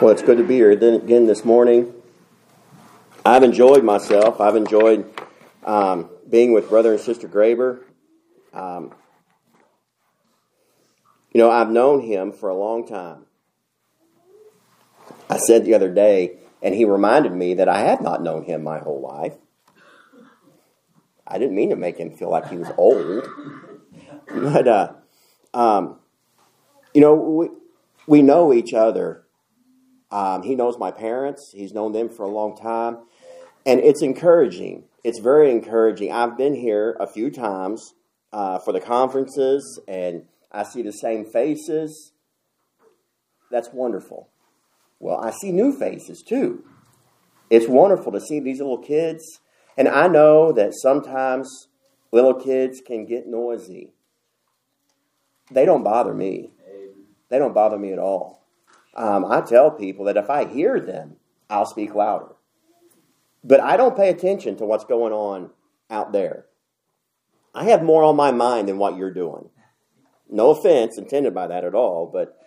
Well, it's good to be here again this morning. I've enjoyed myself. I've enjoyed being with Brother and Sister Graber. I've known him for a long time. I said the other day, and he reminded me that I had not known him my whole life. I didn't mean to make him feel like he was old. But, we know each other. He knows my parents. He's known them for a long time. And it's encouraging. It's very encouraging. I've been here a few times for the conferences, and I see the same faces. That's wonderful. Well, I see new faces too. It's wonderful to see these little kids. And I know that sometimes little kids can get noisy. They don't bother me. They don't bother me at all. I tell people that if I hear them, I'll speak louder. But I don't pay attention to what's going on out there. I have more on my mind than what you're doing. No offense intended by that at all, but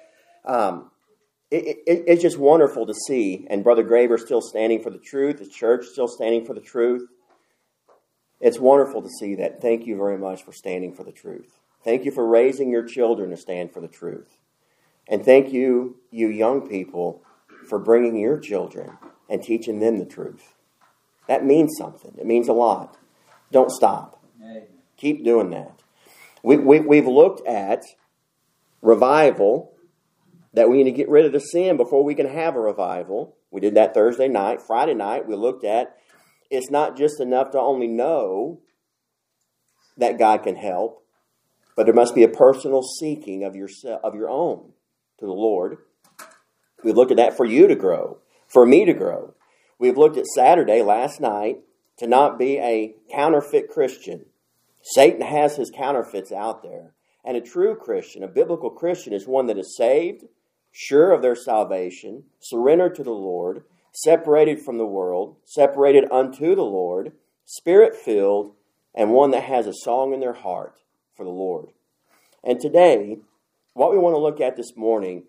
it's just wonderful to see. And Brother Graber still standing for the truth. The church still standing for the truth. It's wonderful to see that. Thank you very much for standing for the truth. Thank you for raising your children to stand for the truth. And thank you, you young people, for bringing your children and teaching them the truth. That means something. It means a lot. Don't stop. Keep doing that. We've looked at revival, that we need to get rid of the sin before we can have a revival. We did that Thursday night. Friday night, we looked at it's not just enough to only know that God can help, but there must be a personal seeking of your own to the Lord. We've looked at that for you to grow, for me to grow. We've looked at Saturday, last night, to not be a counterfeit Christian. Satan has his counterfeits out there. And a true Christian, a biblical Christian, is one that is saved, sure of their salvation, surrendered to the Lord, separated from the world, separated unto the Lord, Spirit-filled, and one that has a song in their heart for the Lord. And today, what we want to look at this morning,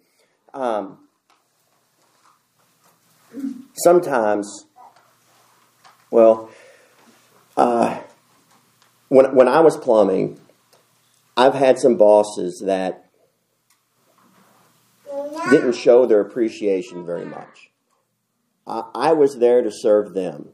sometimes, when I was plumbing, I've had some bosses that didn't show their appreciation very much. I was there to serve them.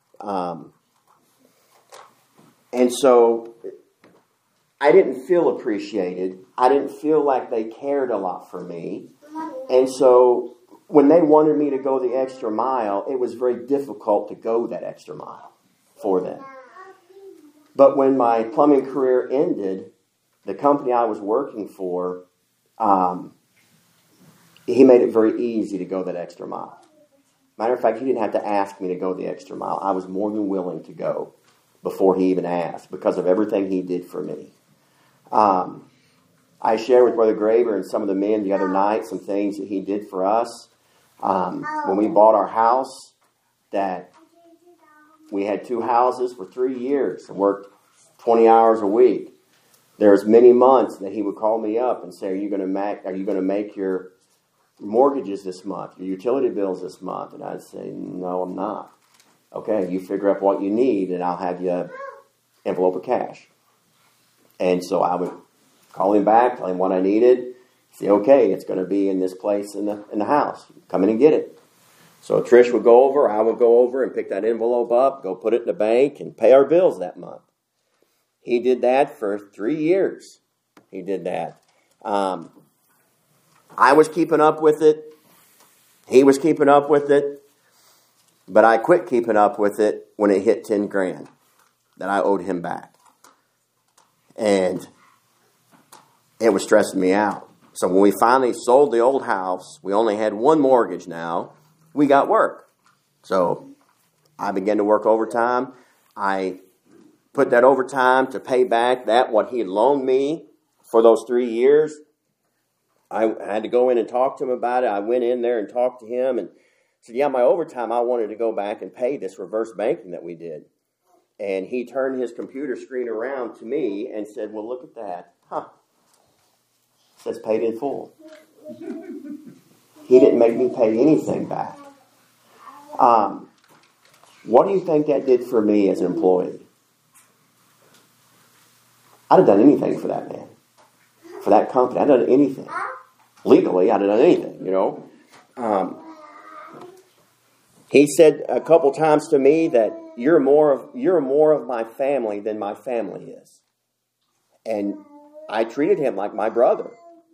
And so I didn't feel appreciated. I didn't feel like they cared a lot for me. And so when they wanted me to go the extra mile, it was very difficult to go that extra mile for them. But when my plumbing career ended, the company I was working for, he made it very easy to go that extra mile. Matter of fact, he didn't have to ask me to go the extra mile. I was more than willing to go before he even asked because of everything he did for me. I shared with Brother Graber and some of the men the other night some things that he did for us. When we bought our house, that we had 2 houses for 3 years and worked 20 hours a week. There was many months that he would call me up and say, are you going to make your mortgages this month, your utility bills this month? And I'd say, no, I'm not. Okay, you figure up what you need and I'll have you an envelope of cash. And so I would call him back, tell him what I needed, say, okay, it's going to be in this place in the house. Come in and get it. So Trish would go over, I would go over and pick that envelope up, go put it in the bank and pay our bills that month. He did that for 3 years. He did that. I was keeping up with it. He was keeping up with it. But I quit keeping up with it when it hit 10 grand that I owed him back. And it was stressing me out. So when we finally sold the old house, we only had one mortgage now. We got work. So I began to work overtime. I put that overtime to pay back what he had loaned me for those 3 years. I had to go in and talk to him about it. I went in there and talked to him and said, yeah, my overtime, I wanted to go back and pay this reverse banking that we did. And he turned his computer screen around to me and said, well, look at that. It says paid in full. He didn't make me pay anything back. What do you think that did for me as an employee? I'd have done anything for that man, for that company. I'd have done anything. Legally, I'd have done anything, He said a couple times to me that you're more of my family than my family is. And I treated him like my brother.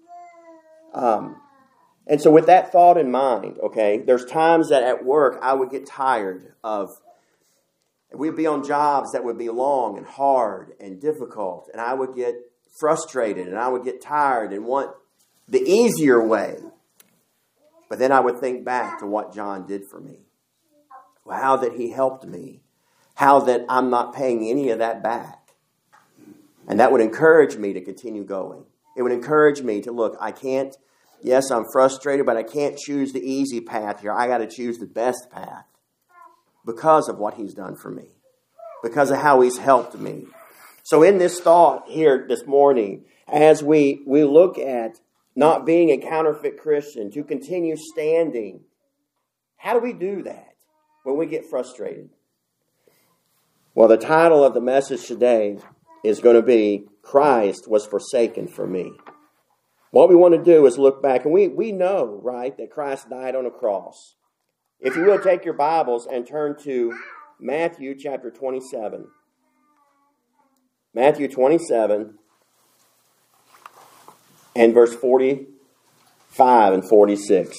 And so with that thought in mind, okay, there's times that at work I would get tired of, we'd be on jobs that would be long and hard and difficult, and I would get frustrated and I would get tired and want the easier way. But then I would think back to what John did for me. How that he helped me. How that I'm not paying any of that back. And that would encourage me to continue going. It would encourage me to look, yes, I'm frustrated, but I can't choose the easy path here. I got to choose the best path because of what he's done for me, because of how he's helped me. So in this thought here this morning, as we look at not being a counterfeit Christian, to continue standing, how do we do that when we get frustrated? Well, the title of the message today is going to be, Christ was forsaken for me. What we want to do is look back, and we know, right, that Christ died on a cross. If you will, take your Bibles and turn to Matthew chapter 27. Matthew 27 and verse 45 and 46.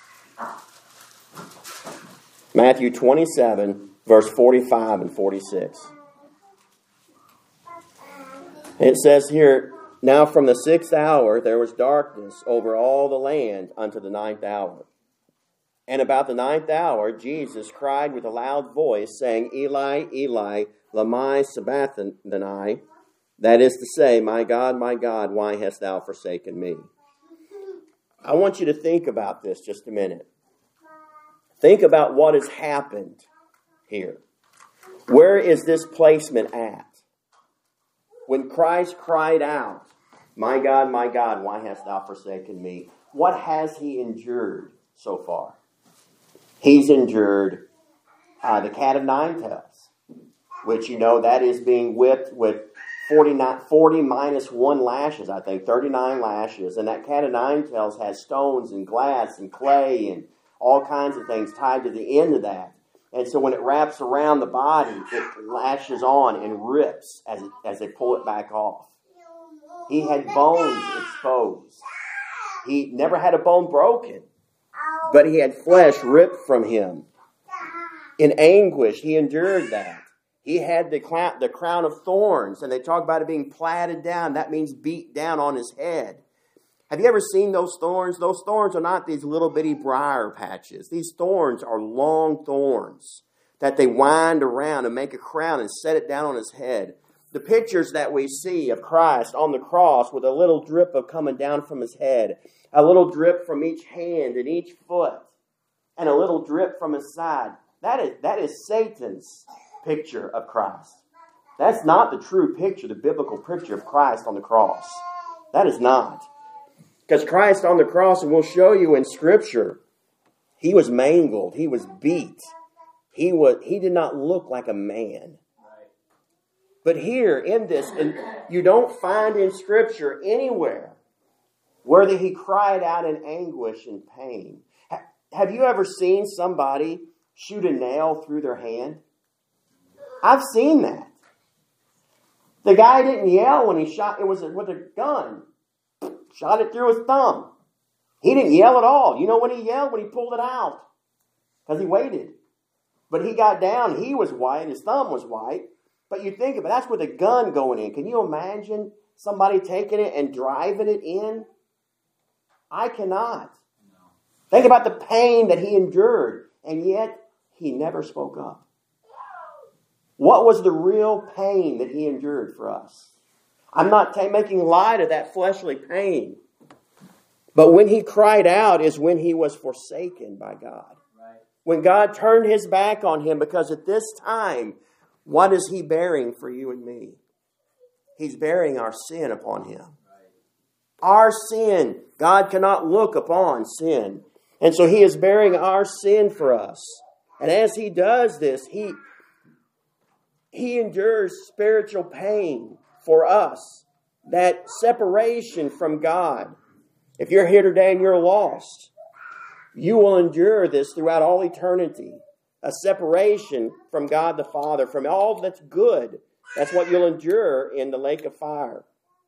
Matthew 27, verse 45 and 46. It says here, now from the 6th hour there was darkness over all the land unto the 9th hour. And about the 9th hour Jesus cried with a loud voice, saying, Eli, Eli, lama sabachthani, that is to say, my God, why hast thou forsaken me? I want you to think about this just a minute. Think about what has happened here. Where is this placement at? When Christ cried out, my God, why hast thou forsaken me? What has he endured so far? He's endured the cat of nine tails, which that is being whipped with 40 minus 1 lashes, I think, 39 lashes. And that cat of nine tails has stones and glass and clay and all kinds of things tied to the end of that. And so when it wraps around the body, it lashes on and rips as they pull it back off. He had bones exposed. He never had a bone broken, but he had flesh ripped from him. In anguish, he endured that. He had the crown of thorns, and they talk about it being platted down. That means beat down on his head. Have you ever seen those thorns? Those thorns are not these little bitty briar patches. These thorns are long thorns that they wind around and make a crown and set it down on his head. The pictures that we see of Christ on the cross with a little drip of coming down from his head, a little drip from each hand and each foot, and a little drip from his side, that is Satan's picture of Christ. That's not the true picture, the biblical picture of Christ on the cross. That is not. Because Christ on the cross, and we'll show you in Scripture, he was mangled. He was beat. He did not look like a man. But here in this, and you don't find in Scripture anywhere where he cried out in anguish and pain. Have you ever seen somebody shoot a nail through their hand? I've seen that. The guy didn't yell when he shot. It was with a gun. Shot it through his thumb. He didn't yell at all. You know when he yelled? When he pulled it out. Because he waited. But he got down. He was white. His thumb was white. But you think of it. That's with a gun going in. Can you imagine somebody taking it and driving it in? I cannot. No. Think about the pain that he endured. And yet, he never spoke up. What was the real pain that he endured for us? I'm not making light of that fleshly pain. But when he cried out is when he was forsaken by God. Right. When God turned his back on him, because at this time, what is he bearing for you and me? He's bearing our sin upon him. Right. Our sin. God cannot look upon sin. And so He is bearing our sin for us. And as He does this, He endures spiritual pain for us. That separation from God. If you're here today and you're lost, you will endure this throughout all eternity. A separation from God the Father, from all that's good. That's what you'll endure in the lake of fire.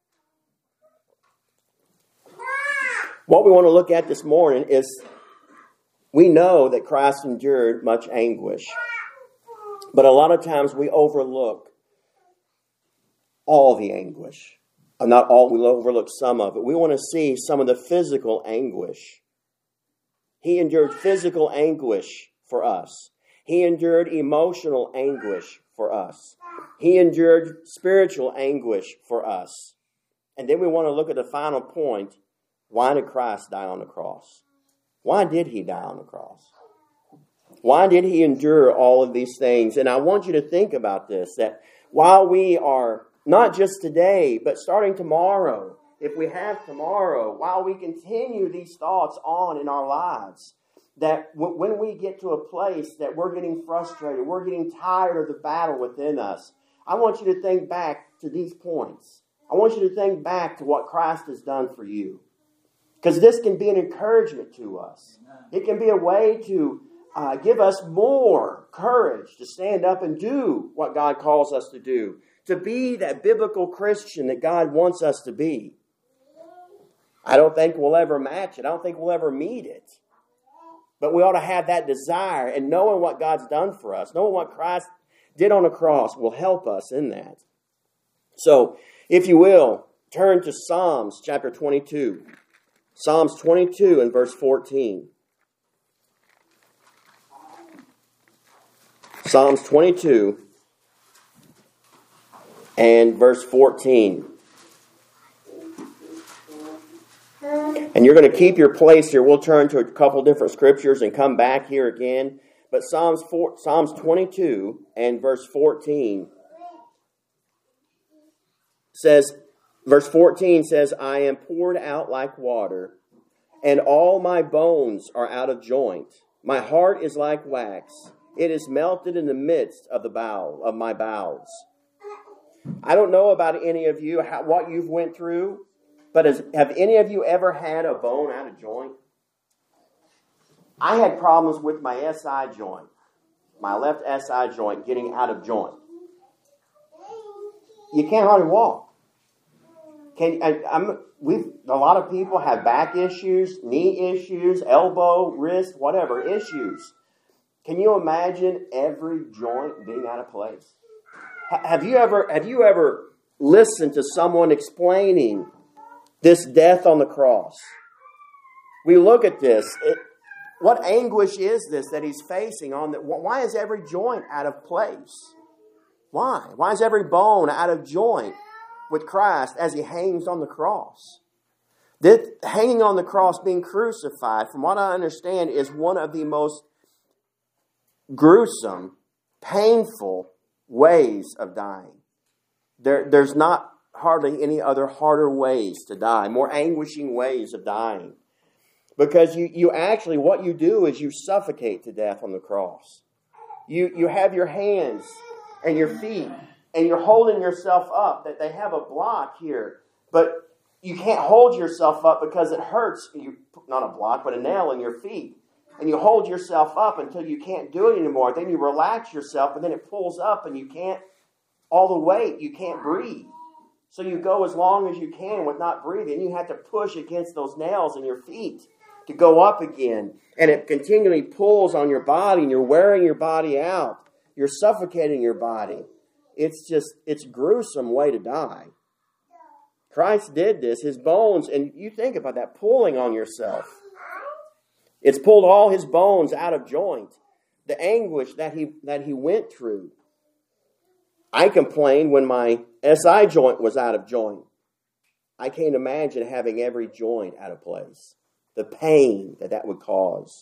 What we want to look at this morning is we know that Christ endured much anguish. But a lot of times we overlook all the anguish. Not all, we overlook some of it. We want to see some of the physical anguish. He endured physical anguish for us. He endured emotional anguish for us. He endured spiritual anguish for us. And then we want to look at the final point. Why did Christ die on the cross? Why did He die on the cross? Why did He endure all of these things? And I want you to think about this, that while we are, not just today, but starting tomorrow, if we have tomorrow, while we continue these thoughts on in our lives, that when we get to a place that we're getting frustrated, we're getting tired of the battle within us, I want you to think back to these points. I want you to think back to what Christ has done for you. Because this can be an encouragement to us. It can be a way to give us more courage to stand up and do what God calls us to do. To be that biblical Christian that God wants us to be. I don't think we'll ever match it. I don't think we'll ever meet it. But we ought to have that desire, and knowing what God's done for us, knowing what Christ did on the cross will help us in that. So, if you will, turn to Psalms chapter 22. Psalms 22 and verse 14. Psalms 22 and verse 14. And you're going to keep your place here. We'll turn to a couple different scriptures and come back here again. But Psalms 22 and verse 14 says, verse 14 says, I am poured out like water, and all my bones are out of joint. My heart is like wax. It is melted in the midst of my bowels. I don't know about any of you, what you've went through, but have any of you ever had a bone out of joint? I had problems with my SI joint, my left SI joint getting out of joint. You can't hardly walk. A lot of people have back issues, knee issues, elbow, wrist, whatever issues. Can you imagine every joint being out of place? Have you ever listened to someone explaining this death on the cross? We look at this. What anguish is this that He's facing on that? Why is every joint out of place? Why? Why is every bone out of joint with Christ as He hangs on the cross? This hanging on the cross, being crucified, from what I understand, is one of the most gruesome, painful ways of dying. There's not hardly any other harder ways to die, more anguishing ways of dying. Because you actually, what you do is you suffocate to death on the cross. You have your hands and your feet, and you're holding yourself up, that they have a block here, but you can't hold yourself up because it hurts. Not a block, but a nail in your feet. And you hold yourself up until you can't do it anymore. Then you relax yourself, and then it pulls up, and you can't, all the weight, you can't breathe. So you go as long as you can with not breathing. You have to push against those nails in your feet to go up again. And it continually pulls on your body, and you're wearing your body out. You're suffocating your body. It's a gruesome way to die. Christ did this. His bones, and you think about that, pulling on yourself. It's pulled all His bones out of joint. The anguish that he went through. I complained when my SI joint was out of joint. I can't imagine having every joint out of place. The pain that would cause.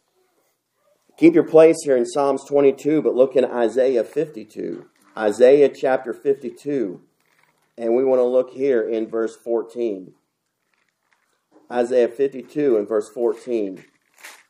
Keep your place here in Psalms 22, but look in Isaiah 52. Isaiah chapter 52. And we want to look here in verse 14. Isaiah 52 and verse 14.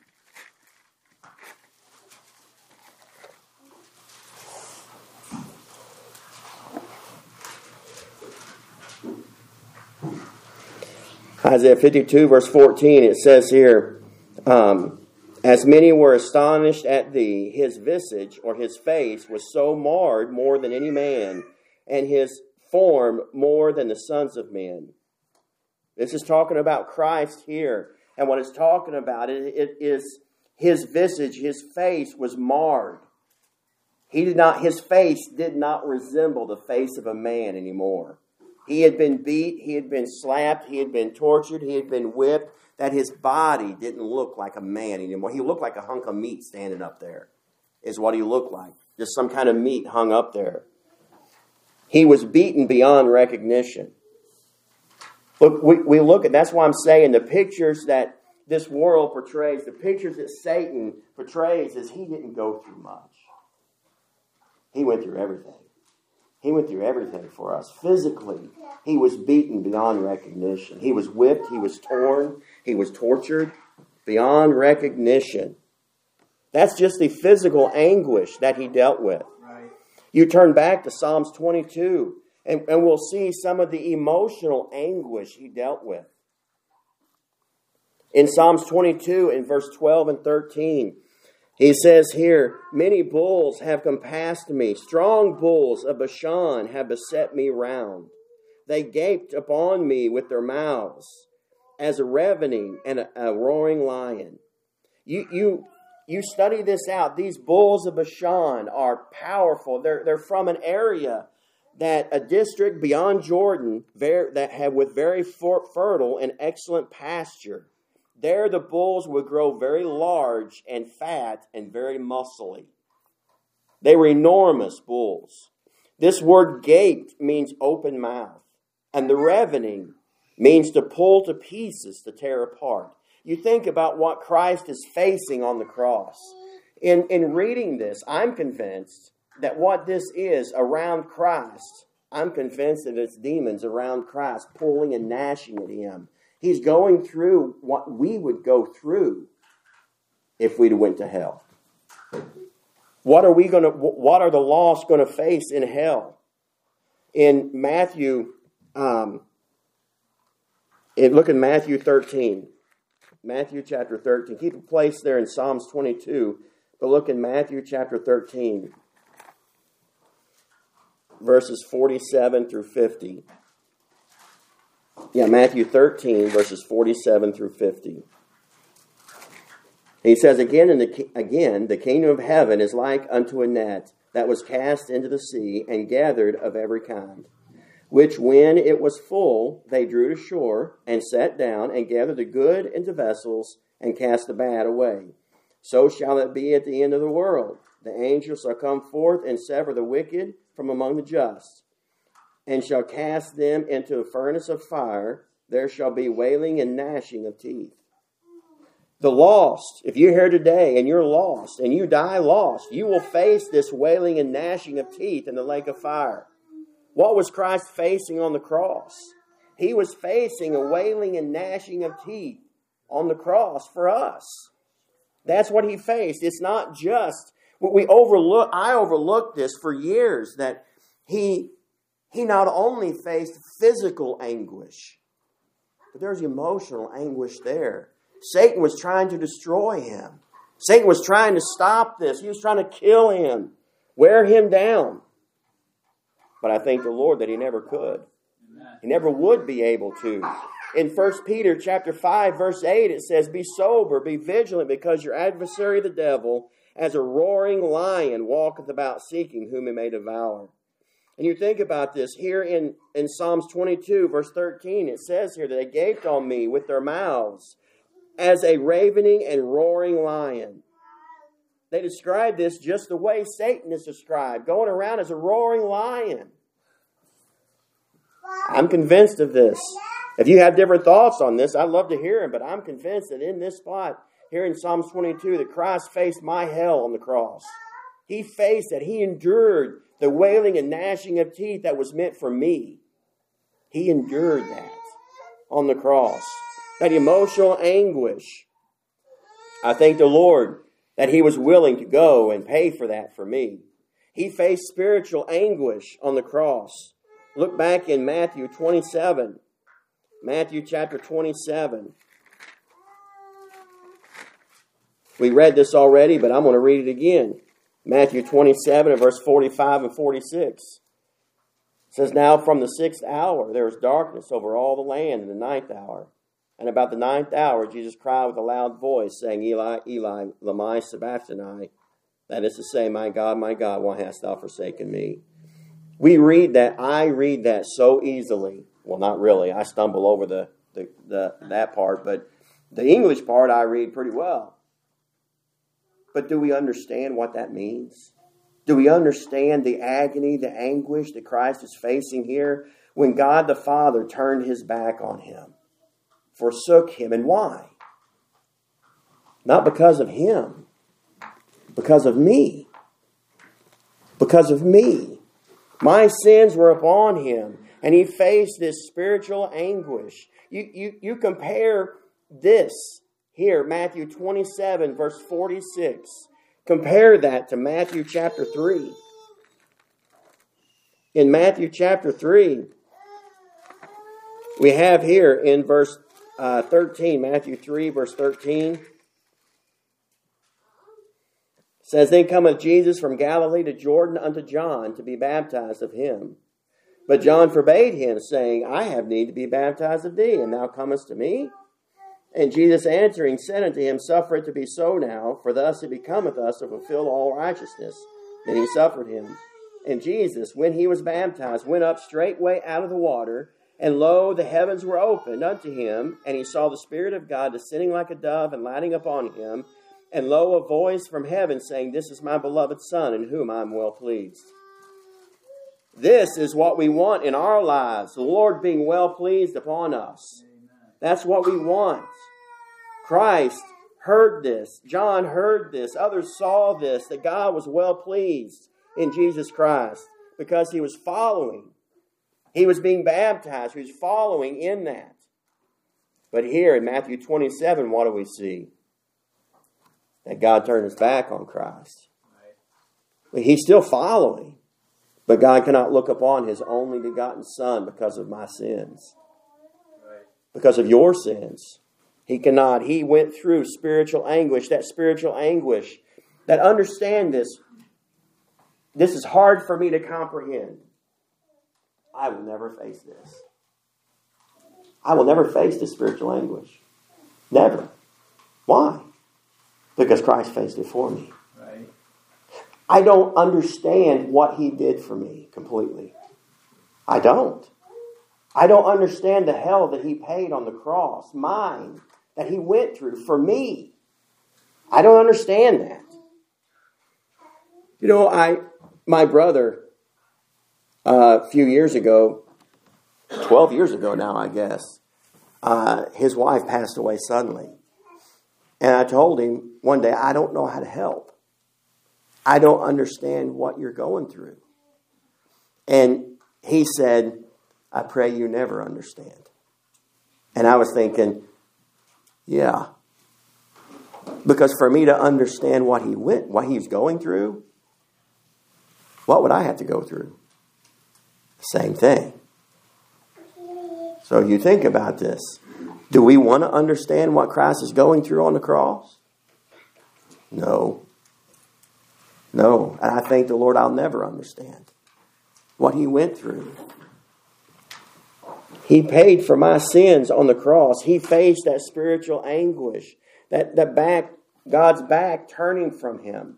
Isaiah 52, verse 14, it says here, as many were astonished at thee, his visage or his face was so marred more than any man, and his form more than the sons of men. This is talking about Christ here. And what it's talking about, it is his visage, his face was marred. His face did not resemble the face of a man anymore. He had been beat, he had been slapped, he had been tortured, he had been whipped, that his body didn't look like a man anymore. He looked like a hunk of meat standing up there, is what he looked like. Just some kind of meat hung up there. He was beaten beyond recognition. Look, we look at, that's why I'm saying the pictures that this world portrays, the pictures that Satan portrays, is he didn't go through much. He went through everything. He went through everything for us. Physically, he was beaten beyond recognition. He was whipped, he was torn, he was tortured beyond recognition. That's just the physical anguish that he dealt with. Right. You turn back to Psalms 22, and we'll see some of the emotional anguish he dealt with. In Psalms 22, in verse 12 and 13, he says here, many bulls have compassed me. Strong bulls of Bashan have beset me round. They gaped upon me with their mouths as a ravening and a roaring lion. You study this out. These bulls of Bashan are powerful. They're from an area, that a district beyond Jordan with very fertile and excellent pasture. There the bulls would grow very large and fat and very muscly. They were enormous bulls. This word gaped means open mouth. And the ravening means to pull to pieces, to tear apart. You think about what Christ is facing on the cross. In reading this, I'm convinced that what this is around Christ, I'm convinced that it's demons around Christ pulling and gnashing at him. He's going through what we would go through if we went to hell. What are the lost going to face in hell? In Matthew, look in Matthew 13. Matthew chapter 13. Keep a place there in Psalms 22, but look in Matthew chapter 13, verses 47 through 50. Yeah, Matthew 13, verses 47 through 50. He says, again, the kingdom of heaven is like unto a net that was cast into the sea and gathered of every kind, which when it was full, they drew to shore and sat down and gathered the good into vessels and cast the bad away. So shall it be at the end of the world. The angels shall come forth and sever the wicked from among the just, and shall cast them into a furnace of fire. There shall be wailing and gnashing of teeth. The lost, if you're here today and you're lost and you die lost, you will face this wailing and gnashing of teeth in the lake of fire. What was Christ facing on the cross? He was facing a wailing and gnashing of teeth on the cross for us. That's what he faced. It's not just I overlooked this for years, that he not only faced physical anguish, but there's emotional anguish there. Satan was trying to destroy him. Satan was trying to stop this. He was trying to kill him, wear him down. But I thank the Lord that he never could. He never would be able to. In 1 Peter chapter 5, verse 8, it says, be sober, be vigilant, because your adversary the devil, as a roaring lion, walketh about seeking whom he may devour. And you think about this here in Psalms 22, verse 13, it says here that they gaped on me with their mouths as a ravening and roaring lion. They describe this just the way Satan is described, going around as a roaring lion. I'm convinced of this. If you have different thoughts on this, I'd love to hear them, but I'm convinced that in this spot, here in Psalms 22, that Christ faced my hell on the cross. He faced it. He endured the wailing and gnashing of teeth that was meant for me. He endured that on the cross. That emotional anguish. I thank the Lord that he was willing to go and pay for that for me. He faced spiritual anguish on the cross. Look back in Matthew 27. Matthew chapter 27. We read this already, but I'm going to read it again. Matthew 27 and verse 45 and 46. It says, Now from the 6th hour there was darkness over all the land in the 9th hour. And about the 9th hour Jesus cried with a loud voice, saying, Eli, Eli, lama sabachthani. That is to say, my God, why hast thou forsaken me? I read that so easily. Well, not really. I stumble over that part, but the English part I read pretty well. But do we understand what that means? Do we understand the agony, the anguish that Christ is facing here when God the Father turned his back on him, forsook him? And why? Not because of him, because of me. Because of me. My sins were upon him, and he faced this spiritual anguish. You compare this here, Matthew 27, verse 46. Compare that to Matthew chapter 3. In Matthew chapter 3, we have here in verse 13, Matthew 3, verse 13, says, Then cometh Jesus from Galilee to Jordan unto John to be baptized of him. But John forbade him, saying, I have need to be baptized of thee, and thou comest to me? And Jesus answering said unto him, Suffer it to be so now, for thus it becometh us to fulfill all righteousness. Then he suffered him. And Jesus, when he was baptized, went up straightway out of the water, and lo, the heavens were opened unto him, and he saw the Spirit of God descending like a dove and lighting upon him. And lo, a voice from heaven saying, This is my beloved Son, in whom I am well pleased. This is what we want in our lives, the Lord being well pleased upon us. That's what we want. Christ heard this. John heard this. Others saw this, that God was well pleased in Jesus Christ because he was following. He was being baptized. He was following in that. But here in Matthew 27, what do we see? That God turned his back on Christ. Right. He's still following. But God cannot look upon his only begotten Son because of my sins. Right. Because of your sins. He cannot. He went through spiritual anguish. That spiritual anguish. That understand this. This is hard for me to comprehend. I will never face this. I will never face this spiritual anguish. Never. Why? Because Christ faced it for me. Right. I don't understand what he did for me completely. I don't. I don't understand the hell that he paid on the cross. Mine. That he went through for me. I don't understand that. You know, my brother, a few years ago, 12 years ago now, I guess, his wife passed away suddenly. And I told him one day, I don't know how to help. I don't understand what you're going through. And he said, I pray you never understand. And I was thinking, yeah. Because for me to understand what he's going through, what would I have to go through? Same thing. So you think about this. Do we want to understand what Christ is going through on the cross? No. No. And I thank the Lord I'll never understand what he went through. He paid for my sins on the cross. He faced that spiritual anguish. God's back turning from him.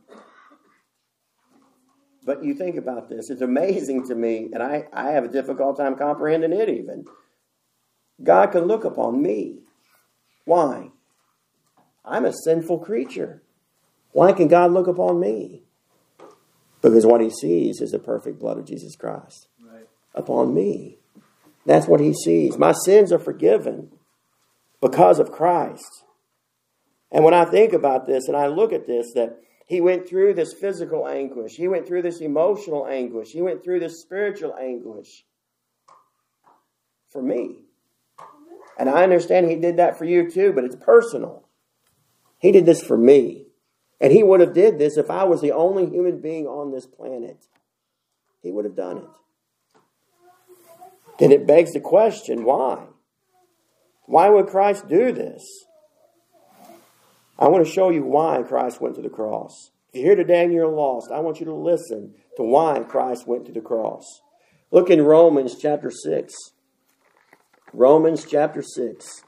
But you think about this. It's amazing to me, and I have a difficult time comprehending it even. God can look upon me. Why? I'm a sinful creature. Why can God look upon me? Because what he sees is the perfect blood of Jesus Christ upon me. That's what he sees. My sins are forgiven because of Christ. And when I think about this and I look at this, that he went through this physical anguish. He went through this emotional anguish. He went through this spiritual anguish for me. And I understand he did that for you too, but it's personal. He did this for me. And he would have did this if I was the only human being on this planet. He would have done it. Then it begs the question, why? Why would Christ do this? I want to show you why Christ went to the cross. If you're here today and you're lost, I want you to listen to why Christ went to the cross. Look in Romans chapter 6. Romans chapter 6.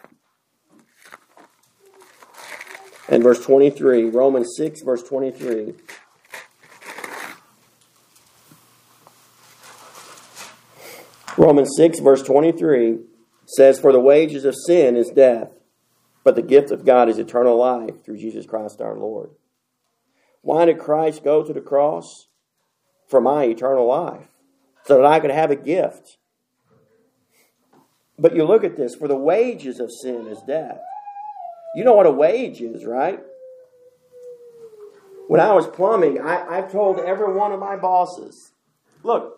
And verse 23. Romans 6, verse 23. Romans 6, verse 23 says, "For the wages of sin is death, but the gift of God is eternal life through Jesus Christ our Lord." Why did Christ go to the cross? For my eternal life, so that I could have a gift. But you look at this, for the wages of sin is death. You know what a wage is, right? When I was plumbing, I've told every one of my bosses, look,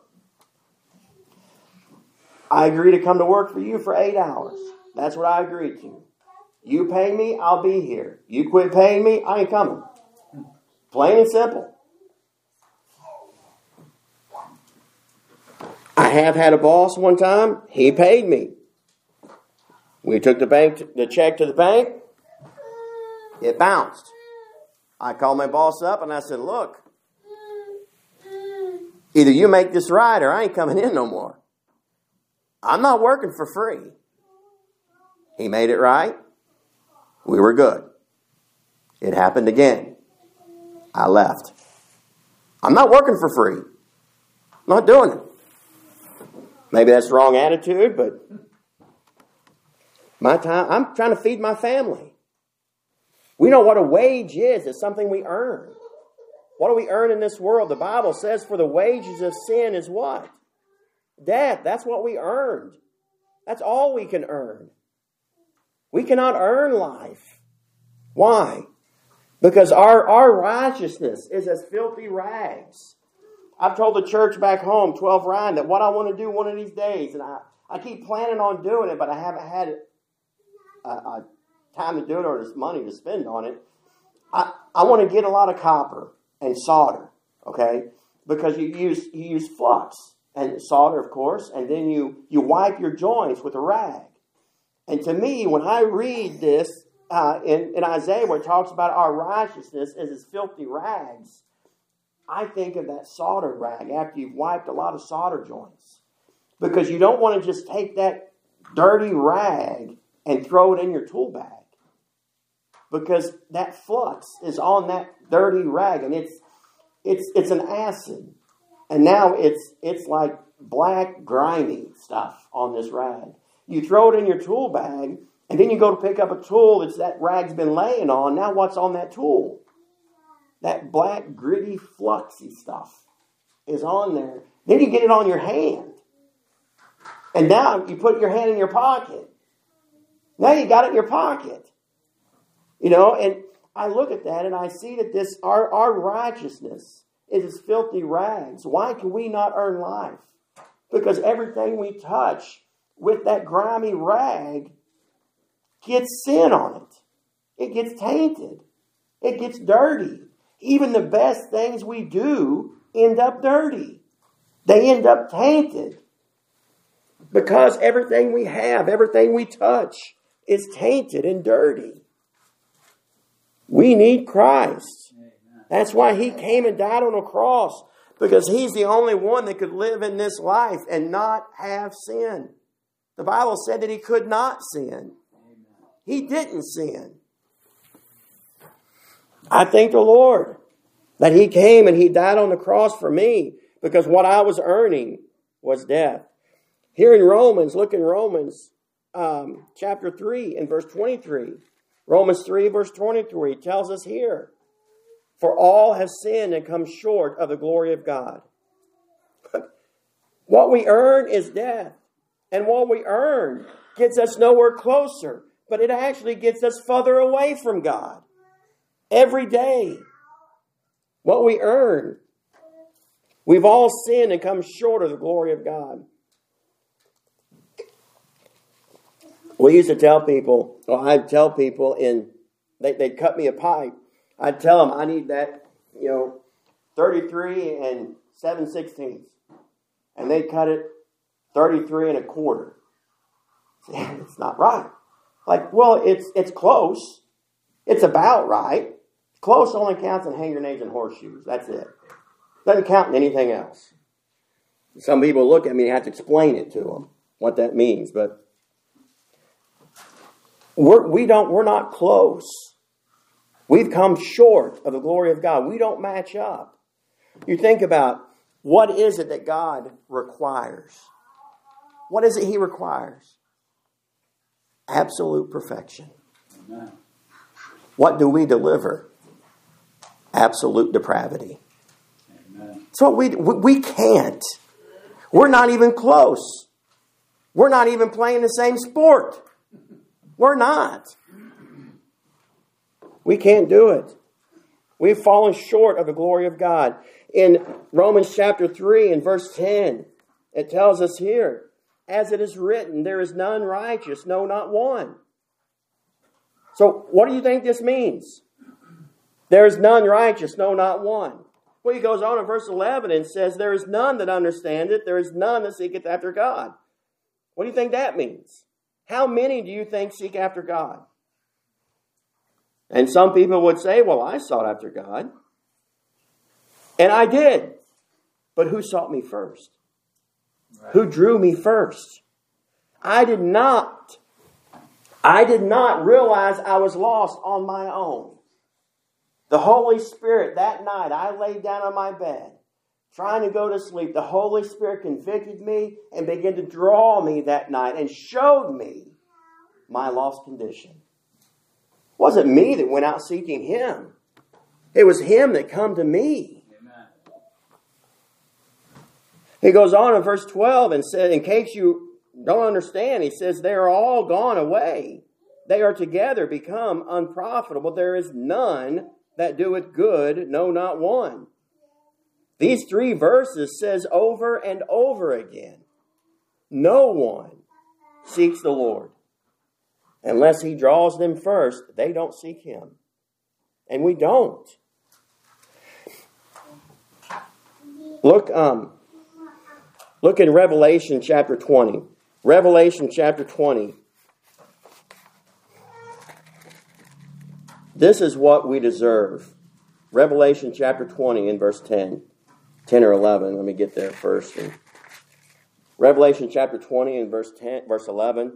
I agree to come to work for you for 8 hours. That's what I agreed to. You pay me, I'll be here. You quit paying me, I ain't coming. Plain and simple. I have had a boss one time, he paid me. We took the check to the bank, it bounced. I called my boss up and I said, look, either you make this right or I ain't coming in no more. I'm not working for free. He made it right. We were good. It happened again. I left. I'm not working for free. I'm not doing it. Maybe that's the wrong attitude, but my time, I'm trying to feed my family. We know what a wage is. It's something we earn. What do we earn in this world? The Bible says for the wages of sin is what? Death. That's what we earned. That's all we can earn. We cannot earn life. Why? Because our righteousness is as filthy rags. I've told the church back home, 12 Ryan, that what I want to do one of these days, and I keep planning on doing it, but I haven't had time to do it or just money to spend on it. I want to get a lot of copper and solder, okay? Because you use flux and solder, of course, and then you wipe your joints with a rag. And to me, when I read this in Isaiah where it talks about our righteousness as filthy rags, I think of that solder rag after you've wiped a lot of solder joints. Because you don't want to just take that dirty rag and throw it in your tool bag. Because that flux is on that dirty rag, and it's an acid. And now it's like black, grimy stuff on this rag. You throw it in your tool bag, and then you go to pick up a tool that rag's been laying on. Now what's on that tool? That black, gritty, fluxy stuff is on there. Then you get it on your hand. And now you put your hand in your pocket. Now you got it in your pocket. You know, and I look at that and I see that our righteousness is as filthy rags. Why can we not earn life? Because everything we touch with that grimy rag gets sin on it. It gets tainted. It gets dirty. Even the best things we do end up dirty. They end up tainted. Because everything we have, everything we touch is tainted and dirty. We need Christ. That's why He came and died on a cross. Because He's the only one that could live in this life and not have sin. The Bible said that He could not sin. He didn't sin. I thank the Lord that He came and He died on the cross for me, because what I was earning was death. Here in Romans, look in Romans chapter 3 and verse 23. Romans 3 verse 23 tells us here, "For all have sinned and come short of the glory of God." What we earn is death. And what we earn gets us nowhere closer, but it actually gets us further away from God. Every day, what we earn, we've all sinned and come short of the glory of God. We used to tell people, or I'd tell people they'd cut me a pipe. I'd tell them I need that, 33 and 7/16. And they'd cut it 33 and a quarter. It's not right. Like, well, it's close. It's about right. Close only counts in hand grenades and horseshoes. That's it. Doesn't count in anything else. Some people look at me and have to explain it to them, what that means. But we're not close. We've come short of the glory of God. We don't match up. You think about, what is it that God requires? What is it He requires? Absolute perfection. Amen. What do we deliver? Absolute depravity. Amen. So we can't. We're not even close. We're not even playing the same sport. We're not. We can't do it. We've fallen short of the glory of God. In Romans chapter 3 and verse 10, it tells us here, as it is written, there is none righteous, no, not one. So what do you think this means? There is none righteous, no, not one. Well, he goes on in verse 11 and says, there is none that understandeth, there is none that seeketh after God. What do you think that means? How many do you think seek after God? And some people would say, well, I sought after God. And I did. But who sought me first? Right. Who drew me first? I did not realize I was lost on my own. The Holy Spirit, that night, I laid down on my bed, trying to go to sleep. The Holy Spirit convicted me and began to draw me that night and showed me my lost condition. It wasn't me that went out seeking Him. It was Him that come to me. Amen. He goes on in verse 12 and says, in case you don't understand, he says, they are all gone away. They are together become unprofitable. There is none that doeth good, no, not one. These 3 verses says over and over again, no one seeks the Lord. Unless He draws them first, they don't seek Him. And we don't. Look in Revelation chapter 20. Revelation chapter 20. This is what we deserve. Revelation chapter 20 in verse 10. 10 or 11. Let me get there first. Revelation chapter 20 and verse 11.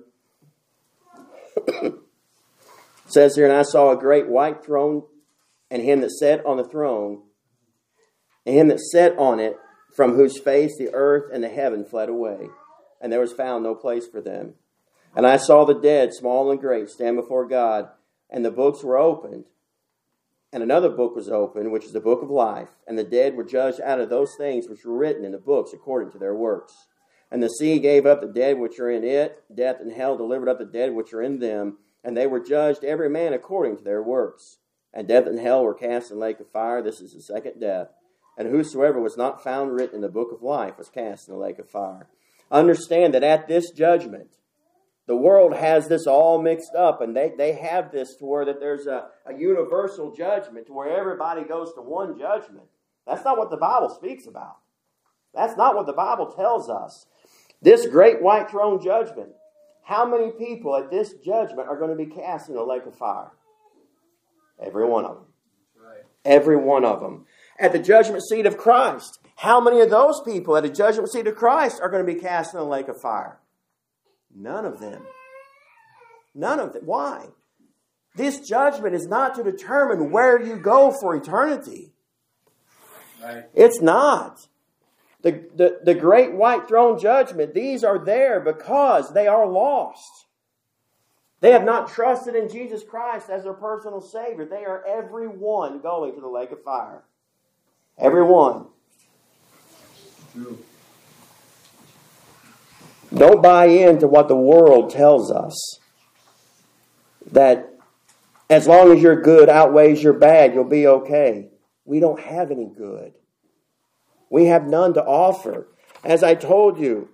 Says here, and I saw a great white throne, and him that sat on the throne, and him that sat on it, from whose face the earth and the heaven fled away, and there was found no place for them. And I saw the dead, small and great, stand before God, and the books were opened. And another book was opened, which is the book of life. And the dead were judged out of those things which were written in the books according to their works. And the sea gave up the dead which are in it. Death and hell delivered up the dead which are in them. And they were judged every man according to their works. And death and hell were cast in the lake of fire. This is the second death. And whosoever was not found written in the book of life was cast in the lake of fire. Understand that at this judgment, the world has this all mixed up, and they have this to where that there's a universal judgment to where everybody goes to one judgment. That's not what the Bible speaks about. That's not what the Bible tells us. This great white throne judgment, how many people at this judgment are going to be cast in the lake of fire? Every one of them. Right. Every one of them. At the judgment seat of Christ, how many of those people at the judgment seat of Christ are going to be cast in the lake of fire? None of them. None of them. Why? This judgment is not to determine where you go for eternity. Right. It's not. The great white throne judgment, these are there because they are lost. They have not trusted in Jesus Christ as their personal Savior. They are every one going to the lake of fire. Every one. True. Don't buy into what the world tells us. That as long as your good outweighs your bad, you'll be okay. We don't have any good. We have none to offer. As I told you,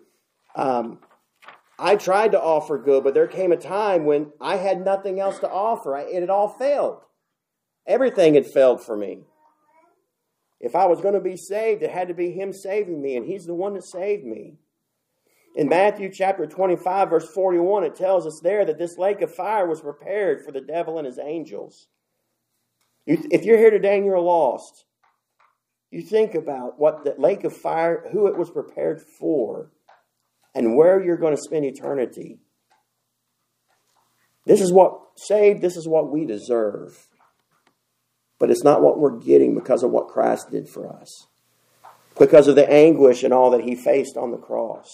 I tried to offer good, but there came a time when I had nothing else to offer. It had all failed. Everything had failed for me. If I was going to be saved, it had to be Him saving me, and He's the one that saved me. In Matthew chapter 25, verse 41, it tells us there that this lake of fire was prepared for the devil and his angels. If you're here today and you're lost, you think about what the lake of fire, who it was prepared for, and where you're going to spend eternity. This is what we deserve. But it's not what we're getting because of what Christ did for us. Because of the anguish and all that He faced on the cross.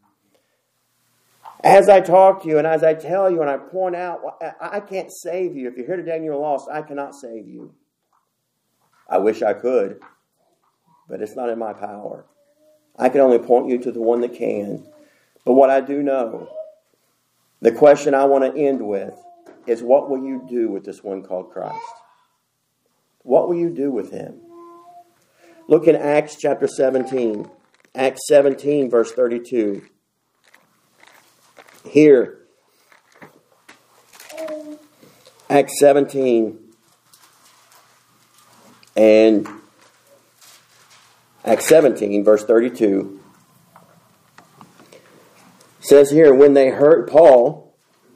As I talk to you and as I tell you and I point out, I can't save you. If you're here today and you're lost, I cannot save you. I wish I could, but it's not in my power. I can only point you to the one that can. But what I do know, the question I want to end with is, what will you do with this one called Christ? What will you do with Him? Look in Acts chapter 17. Acts 17, verse 32. Here, Acts 17 and Acts 17, verse 32. Says here, when they heard Paul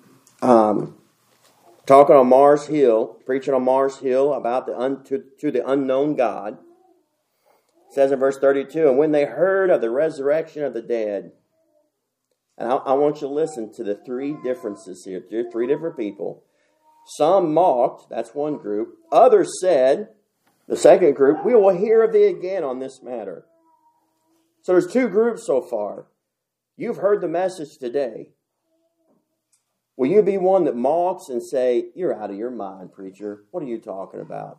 talking on Mars Hill, preaching on Mars Hill about to the unknown God, it says in verse 32, and when they heard of the resurrection of the dead, and I want you to listen to the three differences here, three different people. Some mocked, that's one group. Others said, the second group, we will hear of thee again on this matter. So there's two groups so far. You've heard the message today. Will you be one that mocks and say, you're out of your mind, preacher. What are you talking about?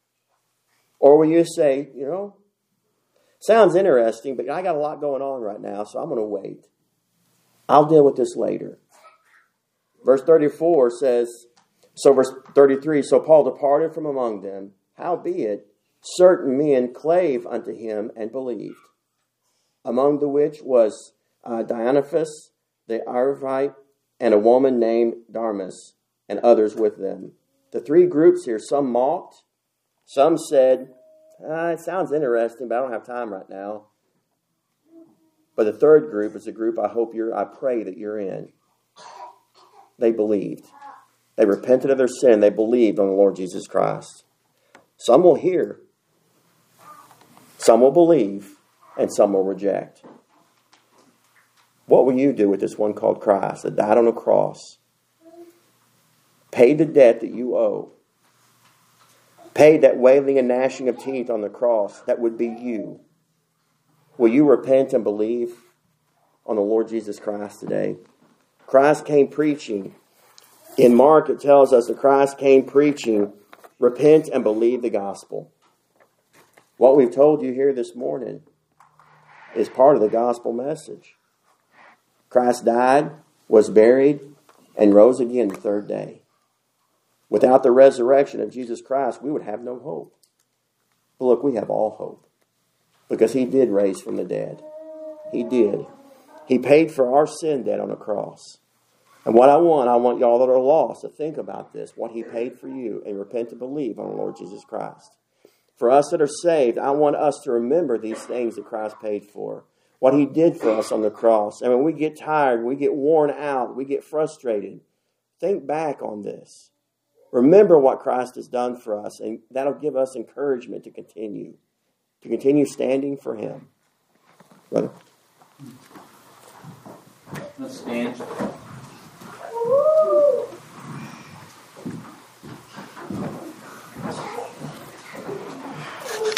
Or will you say, sounds interesting, but I got a lot going on right now, so I'm going to wait. I'll deal with this later. Verse 34 says, verse 33, so Paul departed from among them. Howbeit, certain men clave unto him and believed, among the which was Dionysius the Areopagite, and a woman named Damaris, and others with them. The three groups here, some mocked, some said, it sounds interesting, but I don't have time right now. But the third group is a group I pray that you're in. They believed. They repented of their sin. They believed on the Lord Jesus Christ. Some will hear. Some will believe. And some will reject. What will you do with this one called Christ that died on a cross? Paid the debt that you owe. Paid that wailing and gnashing of teeth on the cross that would be you. Will you repent and believe on the Lord Jesus Christ today? Christ came preaching. In Mark, it tells us that Christ came preaching, repent and believe the gospel. What we've told you here this morning is part of the gospel message. Christ died, was buried, and rose again the third day. Without the resurrection of Jesus Christ, we would have no hope. But look, we have all hope. Because He did raise from the dead. He did. He paid for our sin debt on a cross. And what I want y'all that are lost to think about this, what He paid for you, and repent and believe on the Lord Jesus Christ. For us that are saved, I want us to remember these things that Christ paid for. What He did for us on the cross. And when we get tired, we get worn out, we get frustrated, think back on this. Remember what Christ has done for us, and that'll give us encouragement to continue. To continue standing for Him. Brother? Let's stand.